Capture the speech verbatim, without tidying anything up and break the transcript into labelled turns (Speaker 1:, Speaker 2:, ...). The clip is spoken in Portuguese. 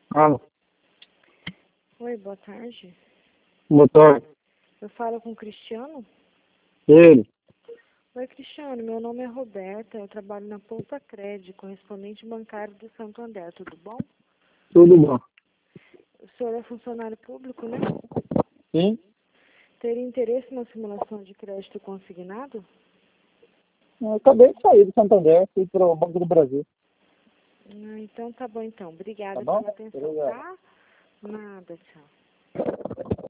Speaker 1: Alô.
Speaker 2: Oi, boa tarde.
Speaker 1: Boa tarde.
Speaker 2: Eu falo com o Cristiano?
Speaker 1: Ele.
Speaker 2: Oi, Cristiano. Meu nome é Roberta. Eu trabalho na Poupa Cred, correspondente bancário do Santo André. Tudo bom?
Speaker 1: Tudo bom?
Speaker 2: O senhor é funcionário público, né?
Speaker 1: Sim?
Speaker 2: Teria interesse na simulação de crédito consignado?
Speaker 1: Eu acabei de sair do Santander, fui para o Banco do Brasil.
Speaker 2: Ah, então tá bom, então.
Speaker 1: Tá
Speaker 2: Obrigada
Speaker 1: bom?
Speaker 2: pela atenção,
Speaker 1: Obrigado.
Speaker 2: tá? Nada, tchau.